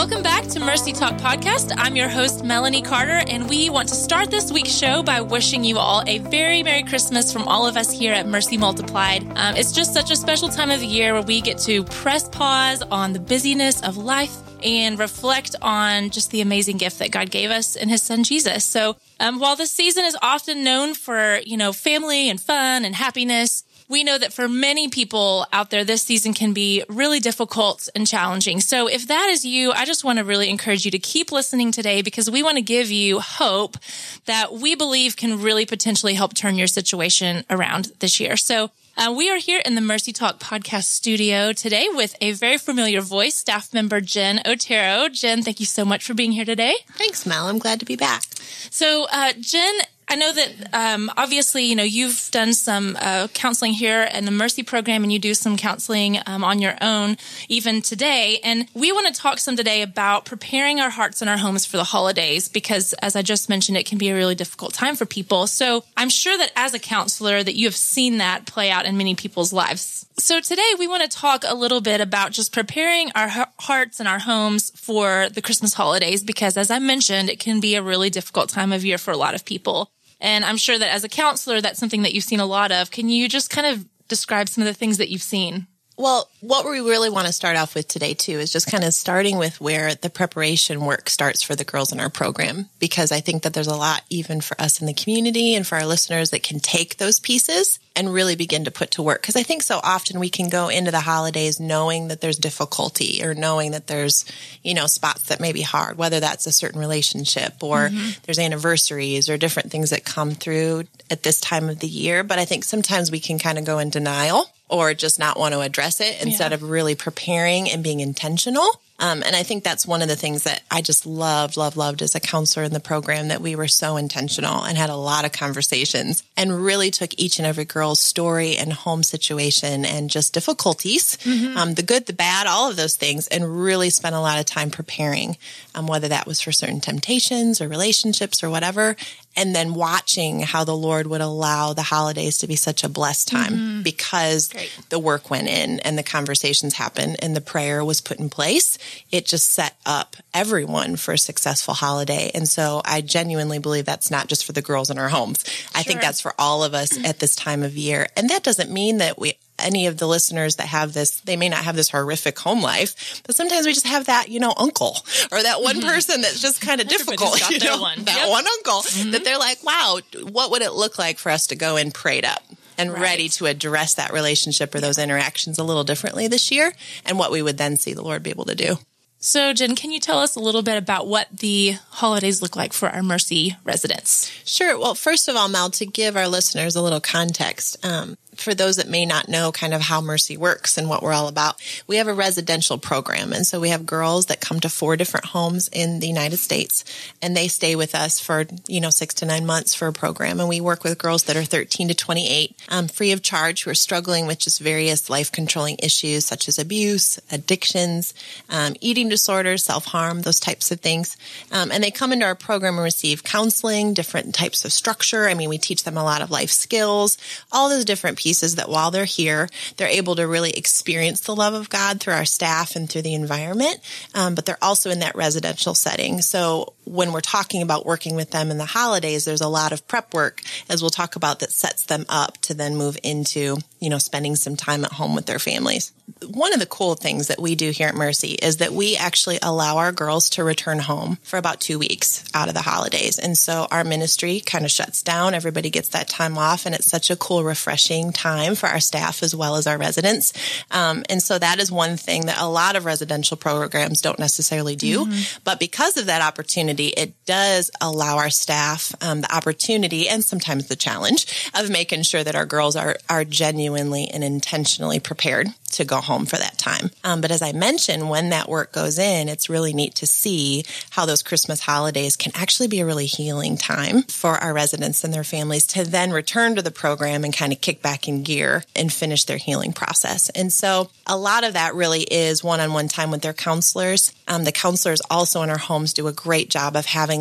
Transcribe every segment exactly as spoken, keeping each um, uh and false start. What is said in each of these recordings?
Welcome back to Mercy Talk Podcast. I'm your host, Melanie Carter, and we want to start this week's show by wishing you all a very Merry Christmas from all of us here at Mercy Multiplied. Um, it's just such a special time of the year where we get to press pause on the busyness of life and reflect on just the amazing gift that God gave us in his son, Jesus. So um, while this season is often known for, you know, family and fun and happiness, we know that for many people out there, this season can be really difficult and challenging. So if that is you, I just want to really encourage you to keep listening today because we want to give you hope that we believe can really potentially help turn your situation around this year. So Uh, we are here in the Mercy Talk podcast studio today with a very familiar voice, staff member Jen Otero. Jen, thank you so much for being here today. Thanks, Mel. I'm glad to be back. So, uh, Jen, I know that um, obviously, you know, you've done some uh, counseling here in the Mercy program and you do some counseling um, on your own even today. And we want to talk some today about preparing our hearts and our homes for the holidays because, as I just mentioned, it can be a really difficult time for people. So I'm sure that as a counselor that you have seen that play out in many people's lives. So today we want to talk a little bit about just preparing our hearts and our homes for the Christmas holidays because, as I mentioned, it can be a really difficult time of year for a lot of people. And I'm sure that as a counselor, that's something that you've seen a lot of. Can you just kind of describe some of the things that you've seen? Well, what we really want to start off with today, too, is just kind of starting with where the preparation work starts for the girls in our program, because I think that there's a lot even for us in the community and for our listeners that can take those pieces and really begin to put to work. Because I think so often we can go into the holidays knowing that there's difficulty or knowing that there's, you know, spots that may be hard, whether that's a certain relationship or mm-hmm. there's anniversaries or different things that come through at this time of the year. But I think sometimes we can kind of go in denial or just not want to address it instead yeah. of really preparing and being intentional. Um, and I think that's one of the things that I just loved, loved, loved as a counselor in the program, that we were so intentional and had a lot of conversations and really took each and every girl's story and home situation and just difficulties, mm-hmm. um, the good, the bad, all of those things, and really spent a lot of time preparing, um, whether that was for certain temptations or relationships or whatever. And then watching how the Lord would allow the holidays to be such a blessed time mm-hmm. because Great. The work went in and the conversations happened and the prayer was put in place. It just set up everyone for a successful holiday. And so I genuinely believe that's not just for the girls in our homes. Sure. I think that's for all of us at this time of year. And that doesn't mean that we any of the listeners that have this, they may not have this horrific home life, but sometimes we just have that, you know, uncle or that one mm-hmm. person that's just kind of difficult, you know, one. that yep. one uncle mm-hmm. that they're like, wow, what would it look like for us to go in prayed up and right. ready to address that relationship or those interactions a little differently this year and what we would then see the Lord be able to do. So, Jen, can you tell us a little bit about what the holidays look like for our Mercy residents? Sure. Well, first of all, Mel, to give our listeners a little context, um, for those that may not know kind of how Mercy works and what we're all about, we have a residential program. And so we have girls that come to four different homes in the United States, and they stay with us for, you know, six to nine months for a program. And we work with girls that are thirteen to twenty-eight, um, free of charge, who are struggling with just various life-controlling issues such as abuse, addictions, um, eating disorders, self-harm, those types of things. Um, and they come into our program and receive counseling, different types of structure. I mean, we teach them a lot of life skills, all those different pieces that while they're here, they're able to really experience the love of God through our staff and through the environment. Um, but they're also in that residential setting. So when we're talking about working with them in the holidays, there's a lot of prep work, as we'll talk about, that sets them up to then move into, you know, spending some time at home with their families. One of the cool things that we do here at Mercy is that we actually allow our girls to return home for about two weeks out of the holidays. And so our ministry kind of shuts down. Everybody gets that time off, and it's such a cool, refreshing time for our staff as well as our residents. Um, and so that is one thing that a lot of residential programs don't necessarily do. Mm-hmm. But because of that opportunity, it does allow our staff um, the opportunity and sometimes the challenge of making sure that our girls are, are genuinely and intentionally prepared to go home for that time. Um, but as I mentioned, when that work goes in, it's really neat to see how those Christmas holidays can actually be a really healing time for our residents and their families to then return to the program and kind of kick back in gear and finish their healing process. And so a lot of that really is one-on-one time with their counselors. Um, the counselors also in our homes do a great job of having like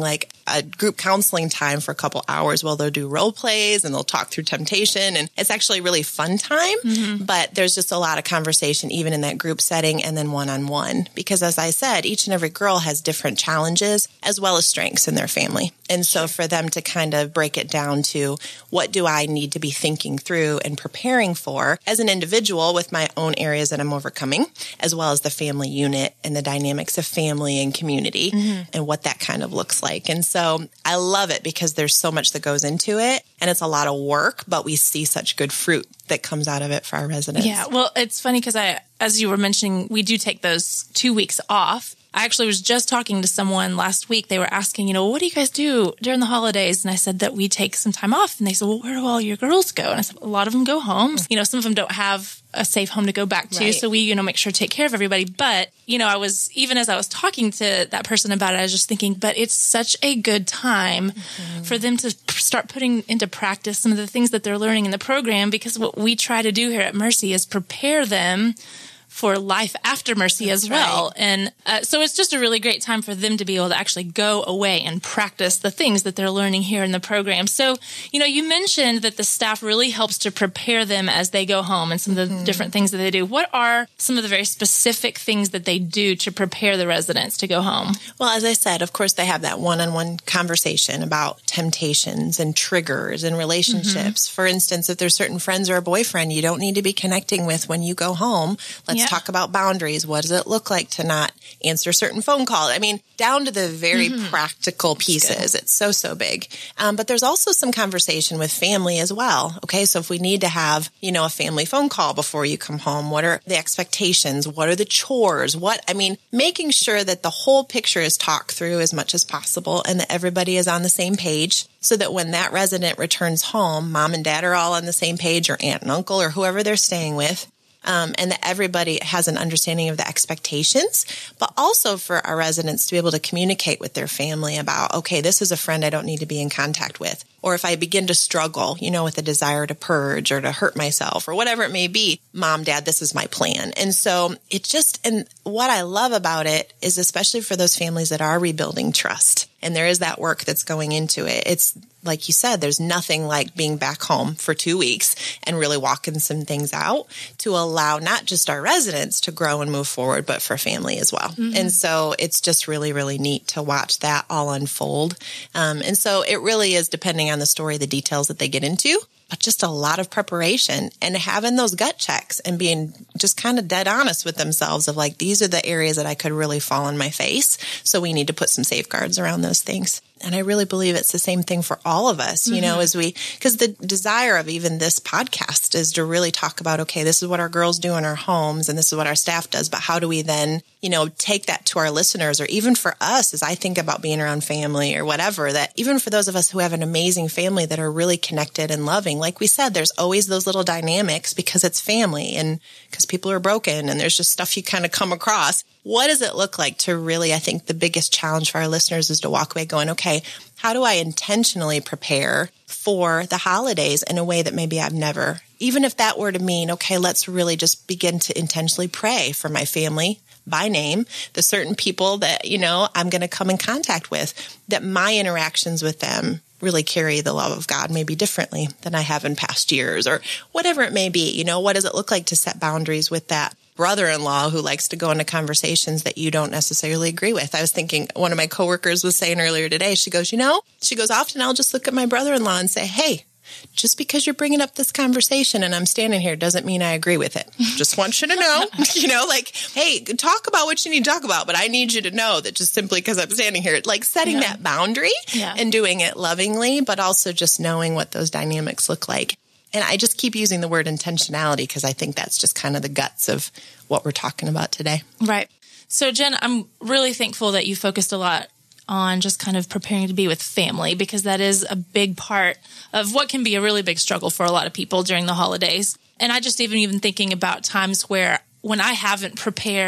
a group counseling time for a couple hours while they'll do role plays and they'll talk through temptation. And it's actually a really fun time, mm-hmm. but there's just a lot of conversation even in that group setting and then one-on-one. Because as I said, each and every girl has different challenges as well as strengths in their family. And so for them to kind of break it down to what do I need to be thinking through and preparing for as an individual with my own areas that I'm overcoming, as well as the family unit and the dynamics of family and community mm-hmm. and what that kind of looks like. And so I love it because there's so much that goes into it and it's a lot of work, but we see such good fruit that comes out of it for our residents. Yeah. Well, it's funny because I, as you were mentioning, we do take those two weeks off. I actually was just talking to someone last week. They were asking, you know, what do you guys do during the holidays? And I said that we take some time off. And they said, well, where do all your girls go? And I said, a lot of them go home. You know, some of them don't have a safe home to go back to. Right. So we, you know, make sure to take care of everybody. But, you know, I was, even as I was talking to that person about it, I was just thinking, but it's such a good time mm-hmm. for them to start putting into practice some of the things that they're learning in the program, because what we try to do here at Mercy is prepare them for life after Mercy That's as well. Right. And uh, so it's just a really great time for them to be able to actually go away and practice the things that they're learning here in the program. So, you know, you mentioned that the staff really helps to prepare them as they go home and some of the mm-hmm. different things that they do. What are some of the very specific things that they do to prepare the residents to go home? Well, as I said, of course, they have that one-on-one conversation about temptations and triggers and relationships. Mm-hmm. For instance, if there's certain friends or a boyfriend you don't need to be connecting with when you go home, let's yeah. talk about boundaries. What does it look like to not answer certain phone calls? I mean, down to the very mm-hmm. practical pieces. It's so, so big. Um, but there's also some conversation with family as well. Okay. So if we need to have, you know, a family phone call before you come home, what are the expectations? What are the chores? What, I mean, making sure that the whole picture is talked through as much as possible and that everybody is on the same page, so that when that resident returns home, mom and dad are all on the same page, or aunt and uncle or whoever they're staying with. Um, and that everybody has an understanding of the expectations, but also for our residents to be able to communicate with their family about, okay, this is a friend I don't need to be in contact with. Or if I begin to struggle, you know, with a desire to purge or to hurt myself or whatever it may be, mom, dad, this is my plan. And so it just, and what I love about it is, especially for those families that are rebuilding trust, and there is that work that's going into it. It's like you said, there's nothing like being back home for two weeks and really walking some things out to allow not just our residents to grow and move forward, but for family as well. Mm-hmm. And so it's just really, really neat to watch that all unfold. Um, and so it really is, depending on the story, the details that they get into, but just a lot of preparation and having those gut checks and being just kind of dead honest with themselves of like, these are the areas that I could really fall on my face. So we need to put some safeguards around those things. And I really believe it's the same thing for all of us, you mm-hmm. know, as we, because the desire of even this podcast is to really talk about, okay, this is what our girls do in our homes and this is what our staff does. But how do we then, you know, take that to our listeners, or even for us, as I think about being around family or whatever, that even for those of us who have an amazing family that are really connected and loving, like we said, there's always those little dynamics because it's family and because people are broken and there's just stuff you kind of come across. What does it look like to really, I think the biggest challenge for our listeners is to walk away going, okay, how do I intentionally prepare for the holidays in a way that maybe I've never, even if that were to mean, okay, let's really just begin to intentionally pray for my family by name, the certain people that, you know, I'm going to come in contact with, that my interactions with them really carry the love of God maybe differently than I have in past years, or whatever it may be. You know, what does it look like to set boundaries with that brother-in-law who likes to go into conversations that you don't necessarily agree with? I was thinking, one of my coworkers was saying earlier today, she goes, you know, she goes, often I'll just look at my brother-in-law and say, hey, just because you're bringing up this conversation and I'm standing here doesn't mean I agree with it. Just want you to know, you know, like, hey, talk about what you need to talk about, but I need you to know that just simply because I'm standing here, like setting yeah. that boundary yeah. and doing it lovingly, but also just knowing what those dynamics look like. And I just keep using the word intentionality because I think that's just kind of the guts of what we're talking about today. Right. So, Jen, I'm really thankful that you focused a lot on just kind of preparing to be with family, because that is a big part of what can be a really big struggle for a lot of people during the holidays. And I just even even thinking about times where when I haven't prepared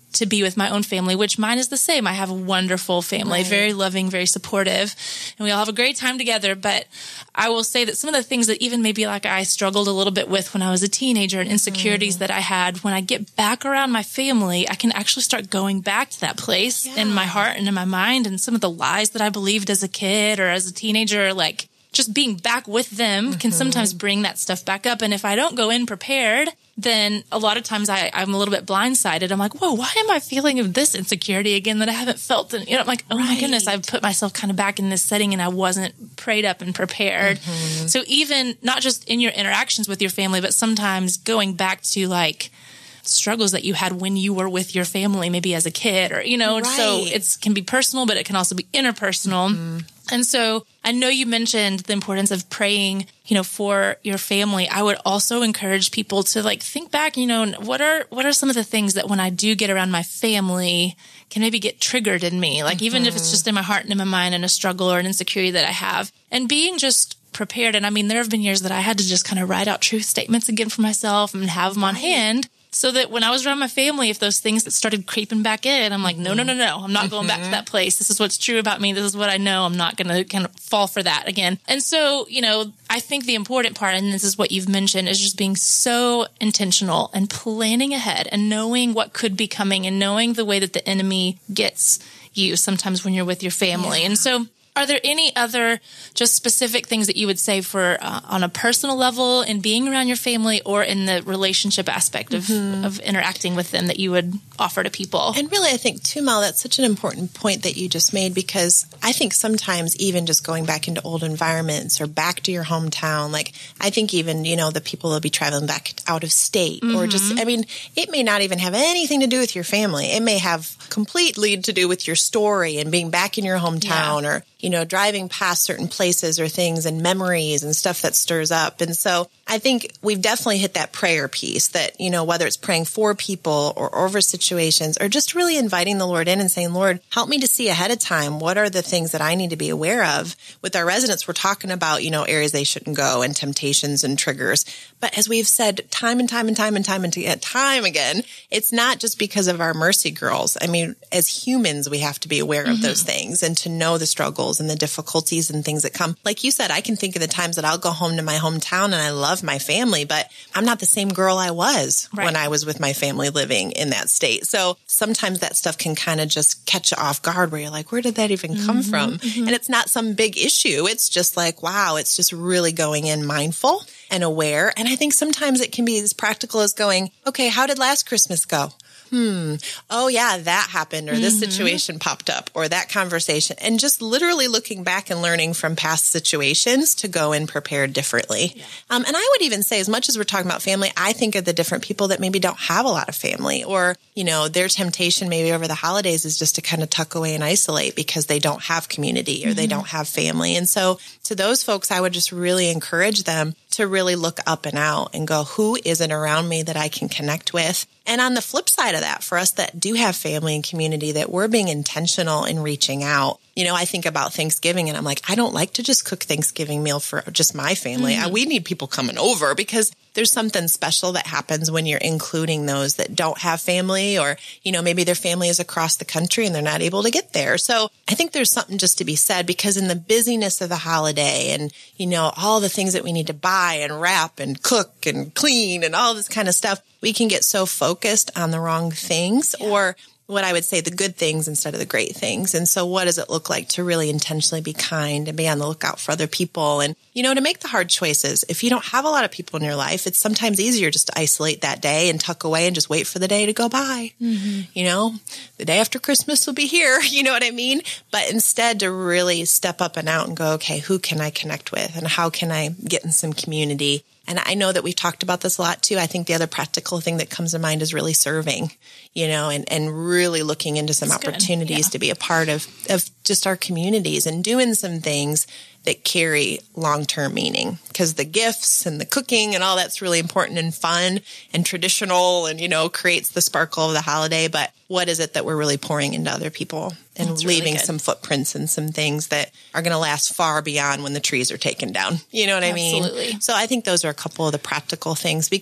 to be with my own family, which mine is the same. I have a wonderful family, Right. very loving, very supportive, and we all have a great time together. But I will say that some of the things that even maybe like I struggled a little bit with when I was a teenager and insecurities mm. that I had, when I get back around my family, I can actually start going back to that place yeah. in my heart and in my mind, and some of the lies that I believed as a kid or as a teenager, like just being back with them mm-hmm. can sometimes bring that stuff back up. And if I don't go in prepared, then a lot of times I, I'm a little bit blindsided. I'm like, whoa, why am I feeling this insecurity again that I haven't felt? And, you know, I'm like, oh right. my goodness, I've put myself kind of back in this setting and I wasn't prayed up and prepared. Mm-hmm. So even not just in your interactions with your family, but sometimes going back to like struggles that you had when you were with your family, maybe as a kid or, you know, right. so it can be personal, but it can also be interpersonal. Mm-hmm. And so I know you mentioned the importance of praying, you know, for your family. I would also encourage people to like think back, you know, what are, what are some of the things that when I do get around my family can maybe get triggered in me? Like mm-hmm. even if it's just in my heart and in my mind and a struggle or an insecurity that I have, and being just prepared. And I mean, there have been years that I had to just kind of write out truth statements again for myself and have them on hand. So that when I was around my family, if those things that started creeping back in, I'm like, no, no, no, no, I'm not going back to that place. This is what's true about me. This is what I know. I'm not going to kind of fall for that again. And so, you know, I think the important part, and this is what you've mentioned, is just being so intentional and planning ahead and knowing what could be coming and knowing the way that the enemy gets you sometimes when you're with your family. Yeah. And so are there any other just specific things that you would say for uh, on a personal level in being around your family or in the relationship aspect of, mm-hmm. of interacting with them that you would offer to people? And really, I think too, Mel, that's such an important point that you just made, because I think sometimes even just going back into old environments or back to your hometown, like I think even, you know, the people will be traveling back out of state mm-hmm. or just, I mean, it may not even have anything to do with your family. It may have completely to do with your story and being back in your hometown yeah. or, you know, driving past certain places or things and memories and stuff that stirs up. And so I think we've definitely hit that prayer piece that, you know, whether it's praying for people or over situations or just really inviting the Lord in and saying, Lord, help me to see ahead of time. What are the things that I need to be aware of? With our residents, we're talking about, you know, areas they shouldn't go and temptations and triggers. But as we've said time and time and time and time and time again, it's not just because of our Mercy Girls. I mean, as humans, we have to be aware mm-hmm. of those things and to know the struggles and the difficulties and things that come. Like you said, I can think of the times that I'll go home to my hometown and I love my family, but I'm not the same girl I was right. when I was with my family living in that state. So sometimes that stuff can kind of just catch you off guard where you're like, where did that even come mm-hmm, from? Mm-hmm. And it's not some big issue. It's just like, wow, it's just really going in mindful and aware. And I think sometimes it can be as practical as going, okay, how did last Christmas go? Hmm. Oh, yeah, that happened, or this mm-hmm. situation popped up, or that conversation. And just literally looking back and learning from past situations to go in prepared differently. Yeah. Um, and I would even say, as much as we're talking about family, I think of the different people that maybe don't have a lot of family, or, you know, their temptation maybe over the holidays is just to kind of tuck away and isolate because they don't have community or mm-hmm. they don't have family. And so to those folks, I would just really encourage them to really look up and out and go, who is it around me that I can connect with? And on the flip side of that, for us that do have family and community, that we're being intentional in reaching out. You know, I think about Thanksgiving and I'm like, I don't like to just cook Thanksgiving meal for just my family. Mm-hmm. I, we need people coming over because there's something special that happens when you're including those that don't have family, or, you know, maybe their family is across the country and they're not able to get there. So I think there's something just to be said, because in the busyness of the holiday and, you know, all the things that we need to buy and wrap and cook and clean and all this kind of stuff, we can get so focused on the wrong things yeah. or what I would say the good things instead of the great things. And so what does it look like to really intentionally be kind and be on the lookout for other people and, you know, to make the hard choices? If you don't have a lot of people in your life, it's sometimes easier just to isolate that day and tuck away and just wait for the day to go by. Mm-hmm. You know, the day after Christmas will be here. You know what I mean? But instead to really step up and out and go, okay, who can I connect with and how can I get in some community? And I know that we've talked about this a lot too. I think the other practical thing that comes to mind is really serving, you know, and, and really looking into some That's opportunities yeah. to be a part of, of just our communities and doing some things that carry long-term meaning, because the gifts and the cooking and all that's really important and fun and traditional and, you know, creates the sparkle of the holiday. But what is it that we're really pouring into other people and that's leaving really some footprints and some things that are going to last far beyond when the trees are taken down? You know what I mean? Absolutely. So I think those are a couple of the practical things, because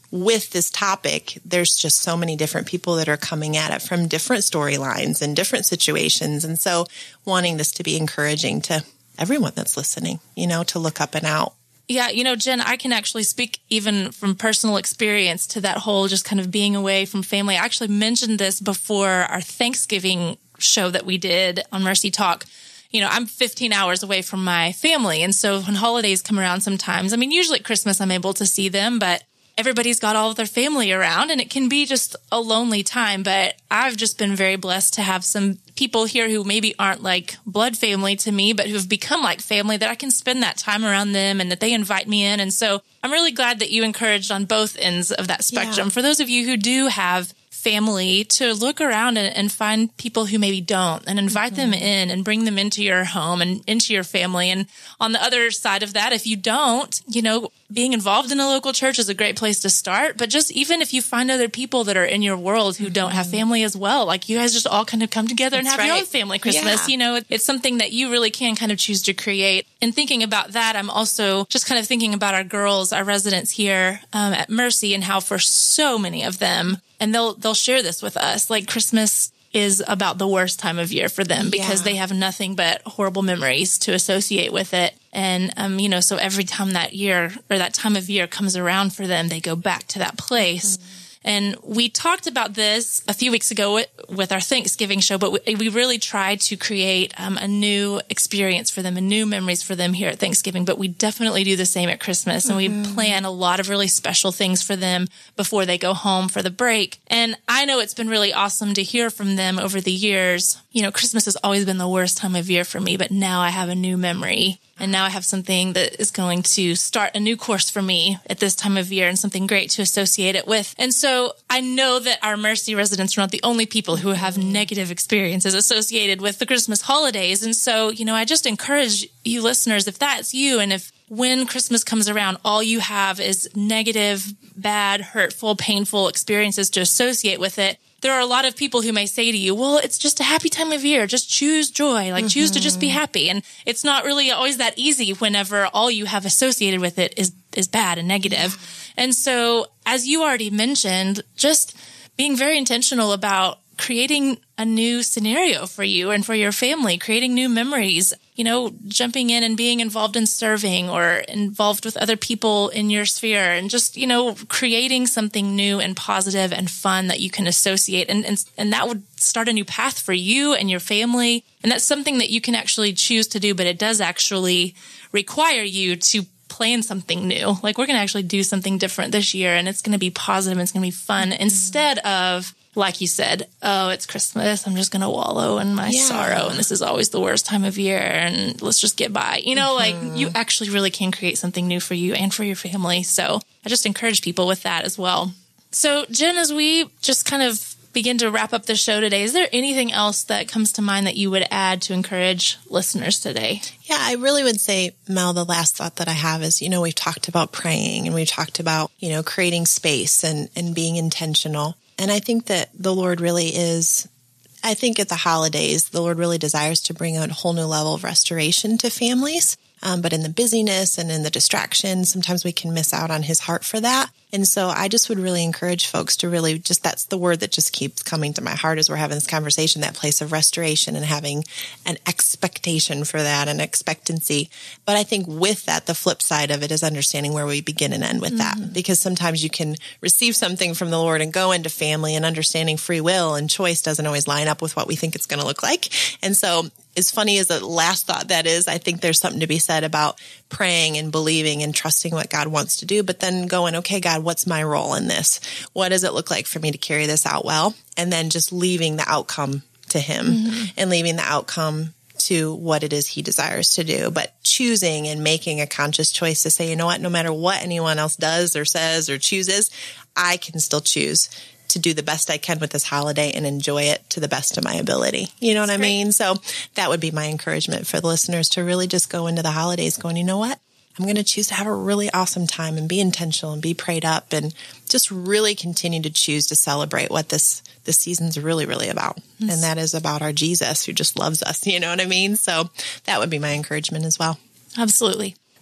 with this topic, there's just so many different people that are coming at it from different storylines and different situations. And so wanting this to be encouraging to everyone that's listening, you know, to look up and out. Yeah, you know, Jen, I can actually speak even from personal experience to that whole just kind of being away from family. I actually mentioned this before our Thanksgiving show that we did on Mercy Talk. You know, I'm fifteen hours away from my family. And so when holidays come around sometimes, I mean, usually at Christmas I'm able to see them, but everybody's got all of their family around and it can be just a lonely time. But I've just been very blessed to have some people here who maybe aren't like blood family to me, but who have become like family, that I can spend that time around them and that they invite me in. And so I'm really glad that you encouraged on both ends of that spectrum. Yeah. For those of you who do have family, to look around and, and find people who maybe don't and invite mm-hmm. them in and bring them into your home and into your family. And on the other side of that, if you don't, you know, being involved in a local church is a great place to start. But just even if you find other people that are in your world who mm-hmm. don't have family as well, like you guys just all kind of come together and That's have right. your own family Christmas. Yeah. You know, it, it's something that you really can kind of choose to create. And thinking about that, I'm also just kind of thinking about our girls, our residents here um, at Mercy, and how for so many of them, and they'll they'll share this with us, like Christmas is about the worst time of year for them because Yeah. they have nothing but horrible memories to associate with it. And, um, you know, so every time that year or that time of year comes around for them, they go back to that place. Mm-hmm. And we talked about this a few weeks ago with, with our Thanksgiving show, but we, we really tried to create um, a new experience for them and new memories for them here at Thanksgiving. But we definitely do the same at Christmas. And mm-hmm. we plan a lot of really special things for them before they go home for the break. And I know it's been really awesome to hear from them over the years. You know, Christmas has always been the worst time of year for me, but now I have a new memory. And now I have something that is going to start a new course for me at this time of year and something great to associate it with. And so I know that our Mercy residents are not the only people who have negative experiences associated with the Christmas holidays. And so, you know, I just encourage you listeners, if that's you, and if when Christmas comes around, all you have is negative, bad, hurtful, painful experiences to associate with it, there are a lot of people who may say to you, well, it's just a happy time of year. Just choose joy, like mm-hmm. choose to just be happy. And it's not really always that easy whenever all you have associated with it is, is bad and negative. Yeah. And so, as you already mentioned, just being very intentional about creating a new scenario for you and for your family, creating new memories, you know, jumping in and being involved in serving or involved with other people in your sphere and just, you know, creating something new and positive and fun that you can associate. And, and, and that would start a new path for you and your family. And that's something that you can actually choose to do, but it does actually require you to plan something new. Like we're going to actually do something different this year and it's going to be positive and it's going to be fun mm-hmm. instead of, like you said, oh, it's Christmas. I'm just going to wallow in my yeah. sorrow. And this is always the worst time of year. And let's just get by. You know, mm-hmm. like you actually really can create something new for you and for your family. So I just encourage people with that as well. So Jen, as we just kind of begin to wrap up the show today, is there anything else that comes to mind that you would add to encourage listeners today? Yeah, I really would say, Mel, the last thought that I have is, you know, we've talked about praying and we've talked about, you know, creating space and, and being intentional. And I think that the Lord really is, I think at the holidays, the Lord really desires to bring a whole new level of restoration to families. Um, but in the busyness and in the distraction, sometimes we can miss out on his heart for that. And so I just would really encourage folks to really just, that's the word that just keeps coming to my heart as we're having this conversation, that place of restoration and having an expectation for that, an expectancy. But I think with that, the flip side of it is understanding where we begin and end with mm-hmm. that. Because sometimes you can receive something from the Lord and go into family, and understanding free will and choice doesn't always line up with what we think it's going to look like. And so as funny as the last thought that is, I think there's something to be said about praying and believing and trusting what God wants to do, but then going, okay, God, what's my role in this? What does it look like for me to carry this out well? And then just leaving the outcome to him mm-hmm. and leaving the outcome to what it is he desires to do, but choosing and making a conscious choice to say, you know what, no matter what anyone else does or says or chooses, I can still choose to do the best I can with this holiday and enjoy it to the best of my ability. You know what That's I great. mean? So that would be my encouragement for the listeners, to really just go into the holidays going, you know what? I'm going to choose to have a really awesome time and be intentional and be prayed up and just really continue to choose to celebrate what this, this season's really, really about. Yes. And that is about our Jesus who just loves us. You know what I mean? So that would be my encouragement as well. Absolutely.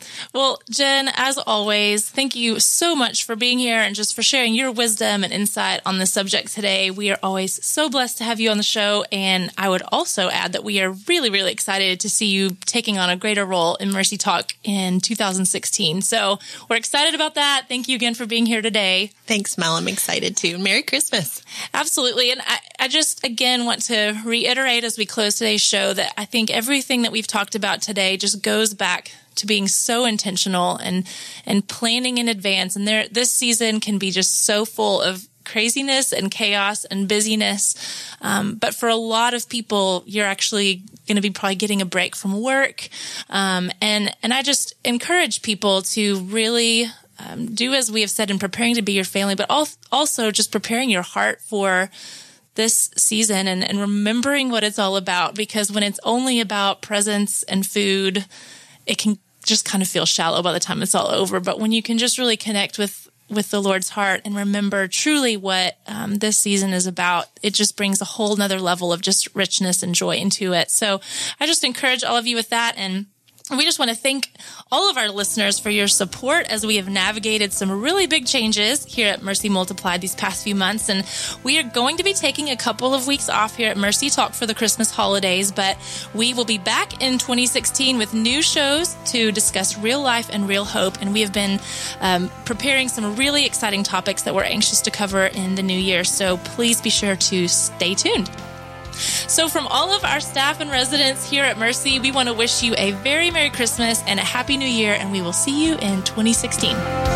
Well, Jen, as always, thank you so much for being here and just for sharing your wisdom and insight on the subject today. We are always so blessed to have you on the show. And I would also add that we are really, really excited to see you taking on a greater role in Mercy Talk in two thousand sixteen. So we're excited about that. Thank you again for being here today. Thanks, Mel. I'm excited too. Merry Christmas. Absolutely. And I, I just, again, want to reiterate as we close today's show that I think everything that we've talked about today just goes back to being so intentional and and planning in advance. And there, this season can be just so full of craziness and chaos and busyness. Um, but for a lot of people, you're actually going to be probably getting a break from work. Um, and and I just encourage people to really um, do as we have said in preparing to be your family, but also just preparing your heart for this season and, and remembering what it's all about. Because when it's only about presents and food, it can just kind of feel shallow by the time it's all over. But when you can just really connect with, with the Lord's heart and remember truly what um, this season is about, it just brings a whole nother level of just richness and joy into it. So I just encourage all of you with that. And we just want to thank all of our listeners for your support as we have navigated some really big changes here at Mercy Multiplied these past few months. And we are going to be taking a couple of weeks off here at Mercy Talk for the Christmas holidays, but we will be back in twenty sixteen with new shows to discuss real life and real hope. And we have been um, preparing some really exciting topics that we're anxious to cover in the new year. So please be sure to stay tuned. So from all of our staff and residents here at Mercy, we want to wish you a very Merry Christmas and a Happy New Year, and we will see you in twenty sixteen.